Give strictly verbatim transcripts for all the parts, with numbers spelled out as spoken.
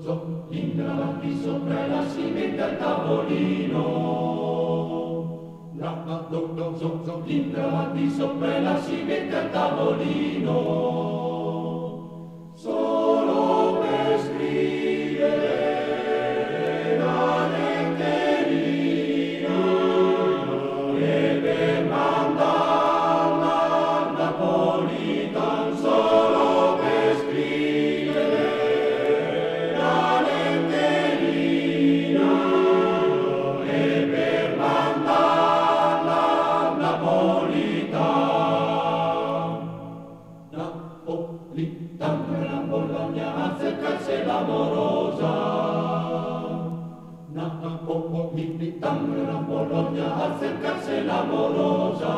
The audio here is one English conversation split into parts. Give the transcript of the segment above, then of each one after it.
zo, ingranati sopra la si mette al tavolino. La, la, do, do, zo, zo, ingranati sopra la si mette al tavolino. Solo per scrivere la letterina e per mandarla a Napolitan, solo per scrivere la letterina e per mandarla a Napolitan. Napolitan per Bologna a cercarsi l'amorosa. Napolitan per Bologna a cercarsi l'amorosa.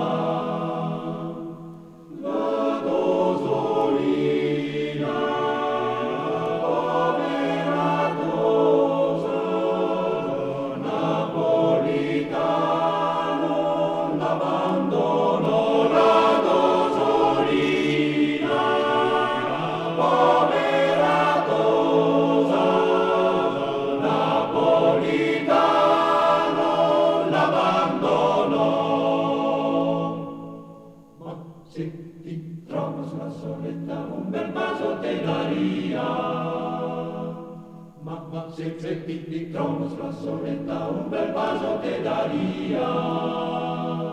La dosolina, povera cosa, Napolitano l'abbandonò. La dosolina, povera cosa, Napolitano l'abbandonò. Ma se ti trovo sulla soletta un bel vaso te daria. Ma, ma se, se ti, ti trovo sulla soletta un bel vaso te daria.